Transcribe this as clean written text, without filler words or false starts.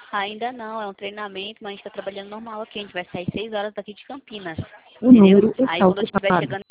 Ainda não, é um treinamento, mas a gente está trabalhando normal aqui. A gente vai sair 6 horas daqui de Campinas. O Entendeu? número Aí está quando eu estiver ocupado. chegando